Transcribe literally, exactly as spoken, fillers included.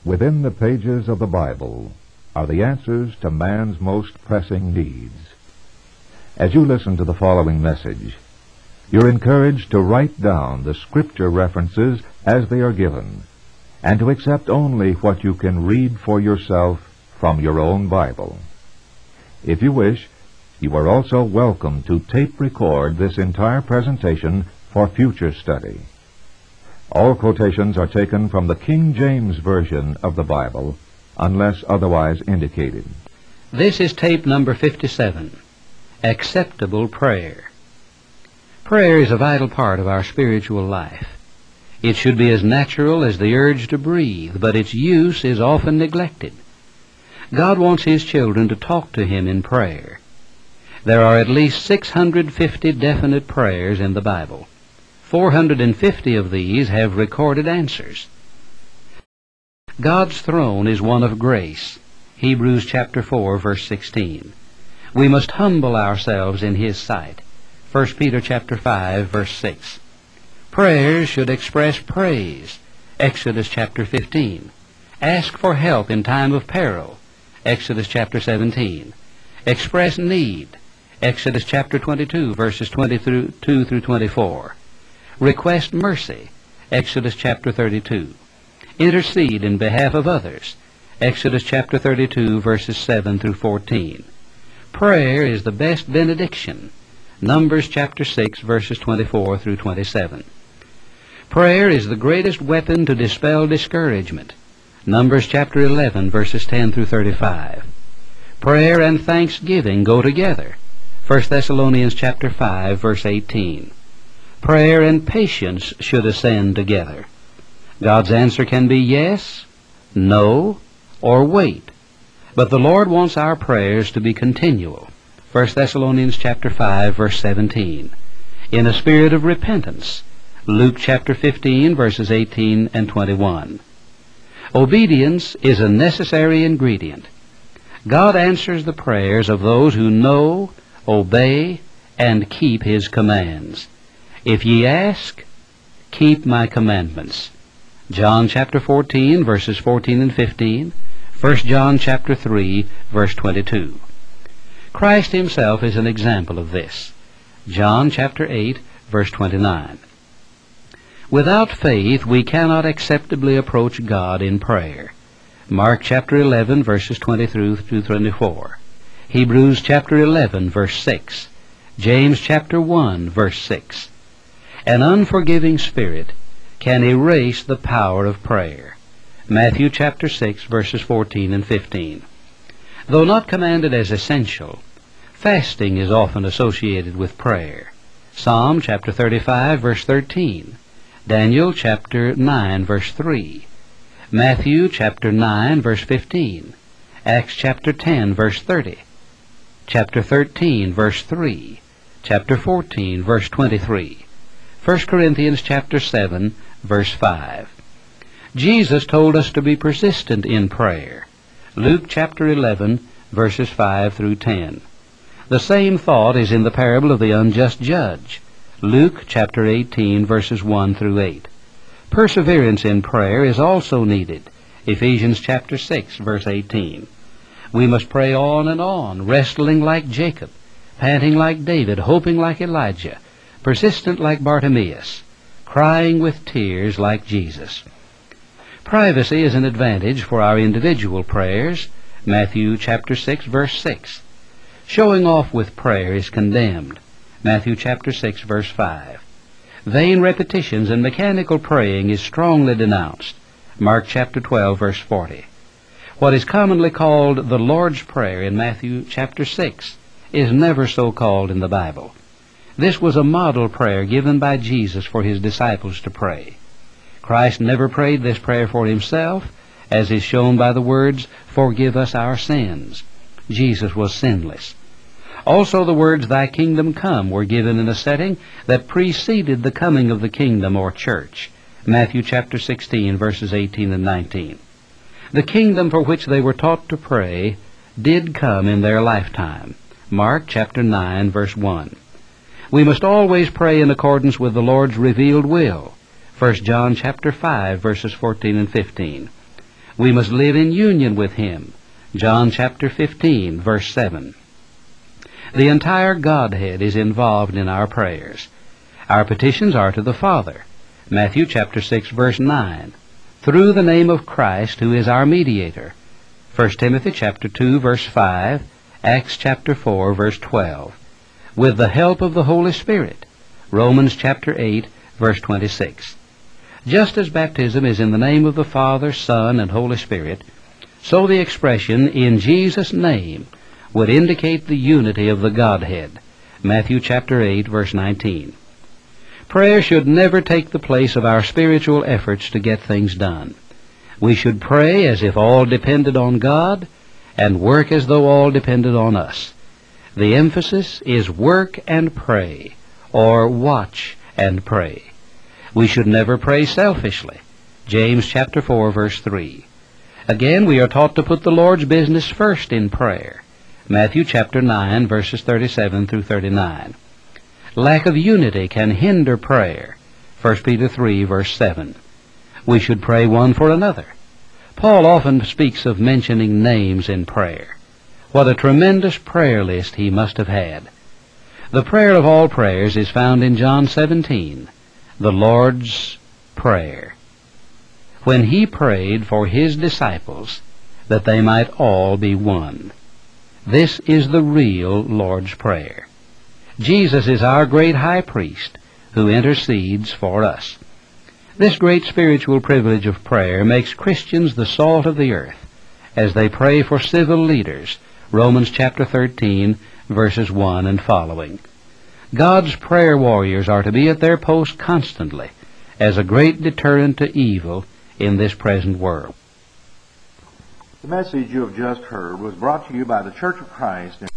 Within the pages of the Bible are the answers to man's most pressing needs. As you listen to the following message, you're encouraged to write down the Scripture references as they are given, and to accept only what you can read for yourself from your own Bible. If you wish, you are also welcome to tape record this entire presentation for future study. All quotations are taken from the King James Version of the Bible, unless otherwise indicated. This is tape number fifty-seven, Acceptable Prayer. Prayer is a vital part of our spiritual life. It should be as natural as the urge to breathe, but its use is often neglected. God wants His children to talk to Him in prayer. There are at least six hundred fifty definite prayers in the Bible. four hundred fifty of these have recorded answers. God's throne is one of grace. Hebrews chapter four, verse sixteen. We must humble ourselves in His sight. First Peter chapter five, verse six. Prayers should express praise. Exodus chapter fifteen. Ask for help in time of peril. Exodus chapter seventeen. Express need. Exodus chapter twenty-two, verses twenty-two through twenty-four. Request mercy. Exodus chapter thirty-two. Intercede in behalf of others. Exodus chapter thirty-two, verses seven through fourteen. Prayer is the best benediction. Numbers chapter six, verses twenty-four through twenty-seven. Prayer is the greatest weapon to dispel discouragement. Numbers chapter eleven, verses ten through thirty-five. Prayer and thanksgiving go together. First Thessalonians chapter five, verse eighteen. Prayer and patience should ascend together. God's answer can be yes, no, or wait. But the Lord wants our prayers to be continual. First Thessalonians chapter five, verse seventeen. In a spirit of repentance. Luke chapter fifteen, verses eighteen and twenty-one. Obedience is a necessary ingredient. God answers the prayers of those who know, obey, and keep His commands. If ye ask, keep my commandments. John chapter fourteen, verses fourteen and fifteen. First John chapter three, verse twenty-two. Christ Himself is an example of this. John chapter eight, verse twenty-nine. Without faith we cannot acceptably approach God in prayer. Mark chapter eleven, verses twenty-three through twenty-four. Hebrews chapter eleven, verse six. James chapter one, verse six. An unforgiving spirit can erase the power of prayer. Matthew chapter six, verses fourteen and fifteen. Though not commanded as essential, fasting is often associated with prayer. Psalm chapter thirty-five, verse thirteen. Daniel chapter nine, verse three. Matthew chapter nine, verse fifteen. Acts chapter ten, verse thirty. Chapter thirteen, verse three. Chapter fourteen, verse twenty-three. First Corinthians chapter seven, verse five. Jesus told us to be persistent in prayer. Luke chapter eleven, verses five through ten. The same thought is in the parable of the unjust judge. Luke chapter eighteen, verses one through eight. Perseverance in prayer is also needed. Ephesians chapter six, verse eighteen. We must pray on and on, wrestling like Jacob, panting like David, hoping like Elijah, persistent like Bartimaeus, crying with tears like Jesus. Privacy is an advantage for our individual prayers. Matthew chapter six, verse six. Showing off with prayer is condemned. Matthew chapter six, verse five. Vain repetitions and mechanical praying is strongly denounced. Mark chapter twelve, verse forty. What is commonly called the Lord's Prayer in Matthew chapter six is never so called in the Bible. This was a model prayer given by Jesus for His disciples to pray. Christ never prayed this prayer for Himself, as is shown by the words, "Forgive us our sins." Jesus was sinless. Also the words, "Thy kingdom come," were given in a setting that preceded the coming of the kingdom or church. Matthew chapter sixteen, verses eighteen and nineteen. The kingdom for which they were taught to pray did come in their lifetime. Mark chapter nine, verse one. We must always pray in accordance with the Lord's revealed will. First John chapter five, verses fourteen and fifteen. We must live in union with Him. John chapter fifteen, verse seven. The entire Godhead is involved in our prayers. Our petitions are to the Father. Matthew chapter six, verse nine. Through the name of Christ, who is our mediator. First Timothy chapter two, verse five. Acts chapter four, verse twelve. With the help of the Holy Spirit. Romans chapter eight, verse twenty-six. Just as baptism is in the name of the Father, Son, and Holy Spirit, so the expression, in Jesus' name, would indicate the unity of the Godhead. Matthew chapter eight, verse nineteen. Prayer should never take the place of our spiritual efforts to get things done. We should pray as if all depended on God, and work as though all depended on us. The emphasis is work and pray, or watch and pray. We should never pray selfishly. James chapter four, verse three. Again, we are taught to put the Lord's business first in prayer. Matthew chapter nine, verses thirty-seven through thirty-nine. Lack of unity can hinder prayer. First Peter three, verse seven. We should pray one for another. Paul often speaks of mentioning names in prayer. What a tremendous prayer list he must have had. The prayer of all prayers is found in John seventeen, the Lord's Prayer, when He prayed for His disciples that they might all be one. This is the real Lord's Prayer. Jesus is our great high priest who intercedes for us. This great spiritual privilege of prayer makes Christians the salt of the earth as they pray for civil leaders. Romans chapter thirteen, verses one and following. God's prayer warriors are to be at their post constantly as a great deterrent to evil in this present world. The message you have just heard was brought to you by the Church of Christ in